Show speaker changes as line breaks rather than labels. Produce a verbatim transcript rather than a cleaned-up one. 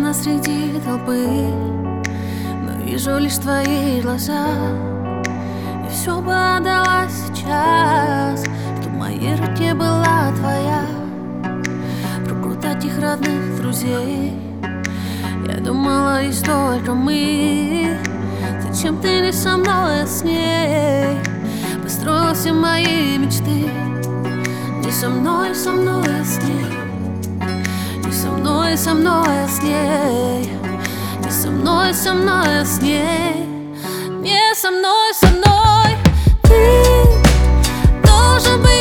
одна среди толпы, но вижу лишь твои глаза. И все бы отдала сейчас, чтоб в моей руке была твоя. В руку таких родных друзей я думала, есть только мы. Зачем ты не со мной, а с ней? Построила все мои мечты. Не со мной, со мной, а с ней. Не со мной, со мной, а с ней. Не со мной, со мной, а с ней. Не со мной, со мной. Ты должен быть